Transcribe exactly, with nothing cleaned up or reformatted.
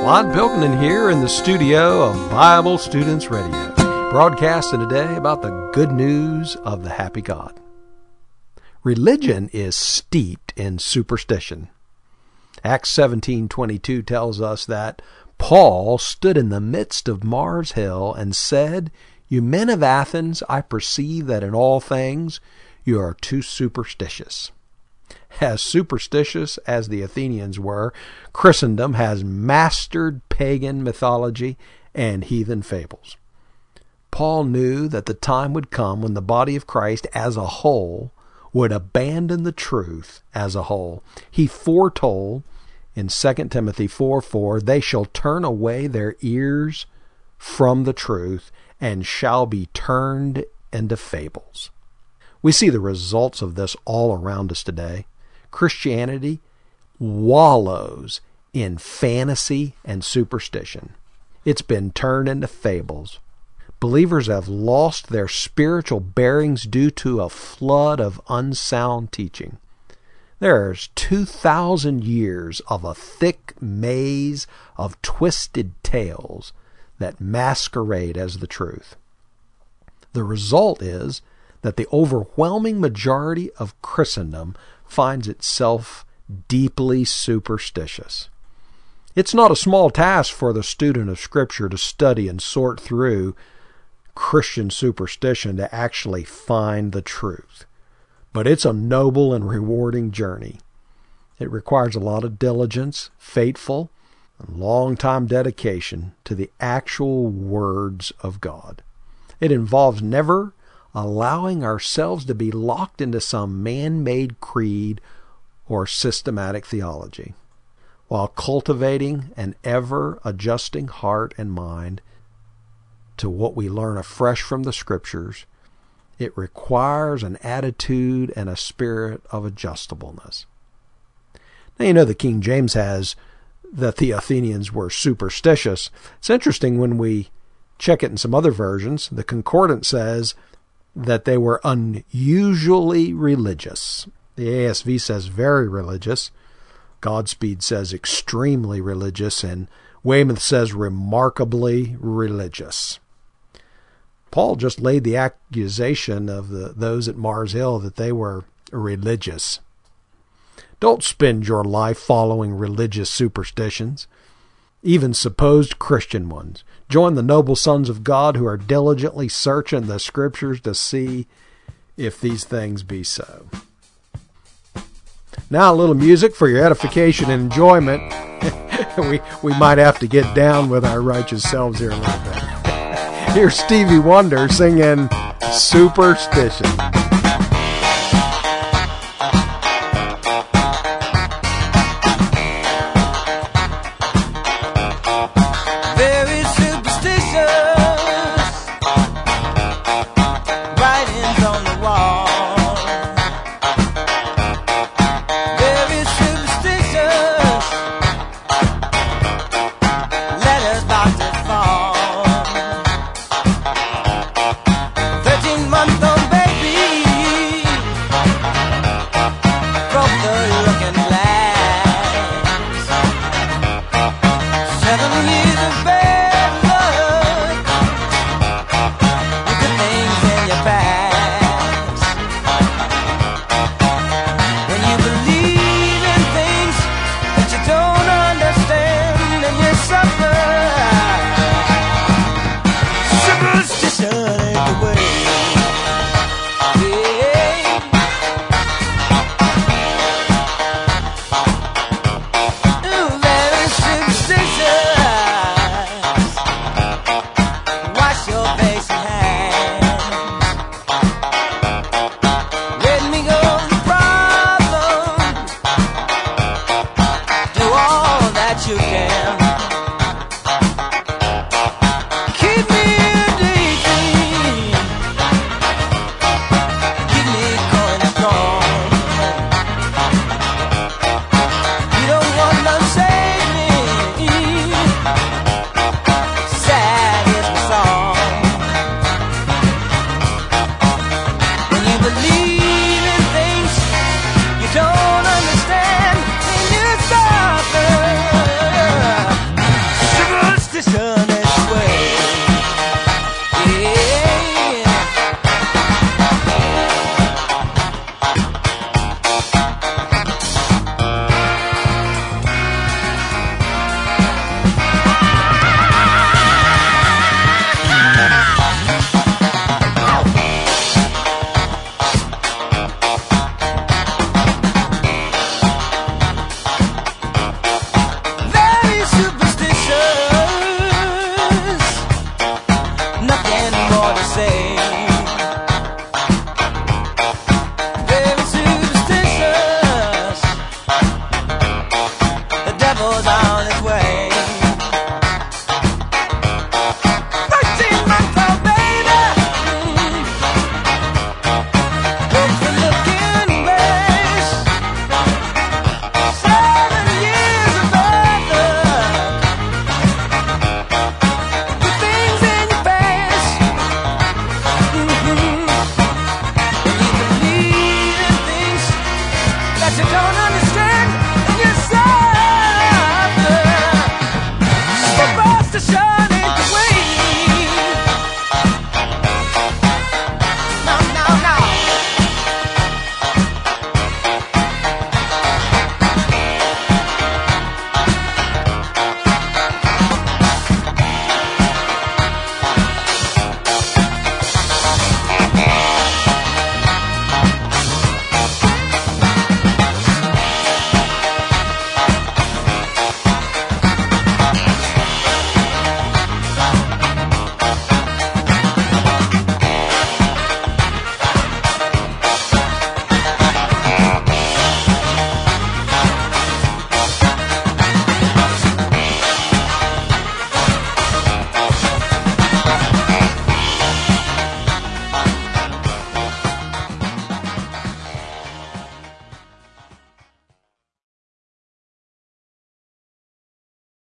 Lon Pilkington here in the studio of Bible Students Radio, broadcasting today about the good news of the happy God. Religion is steeped in superstition. Acts seventeen twenty-two tells us that Paul stood in the midst of Mars Hill and said, "You men of Athens, I perceive that in all things you are too superstitious." As superstitious as the Athenians were, Christendom has mastered pagan mythology and heathen fables. Paul knew that the time would come when the body of Christ as a whole would abandon the truth as a whole. He foretold in Second Timothy four four, "They shall turn away their ears from the truth and shall be turned into fables." We see the results of this all around us today. Christianity wallows in fantasy and superstition. It's been turned into fables. Believers have lost their spiritual bearings due to a flood of unsound teaching. There's two thousand years of a thick maze of twisted tales that masquerade as the truth. The result is that the overwhelming majority of Christendom finds itself deeply superstitious. It's not a small task for the student of Scripture to study and sort through Christian superstition to actually find the truth. But it's a noble and rewarding journey. It requires a lot of diligence, faithful, and long-time dedication to the actual words of God. It involves never allowing ourselves to be locked into some man-made creed or systematic theology, while cultivating an ever-adjusting heart and mind to what we learn afresh from the Scriptures. It requires an attitude and a spirit of adjustableness. Now, you know the King James has that the Athenians were superstitious. It's interesting when we check it in some other versions. The Concordance says that they were unusually religious. The A S V says very religious. Godspeed says extremely religious. And Weymouth says remarkably religious. Paul just laid the accusation of the, those at Mars Hill that they were religious. Don't spend your life following religious superstitions, even supposed Christian ones. Join the noble sons of God who are diligently searching the Scriptures to see if these things be so. Now a little music for your edification and enjoyment. we, we might have to get down with our righteous selves here a little bit. Here's Stevie Wonder singing Superstition. You can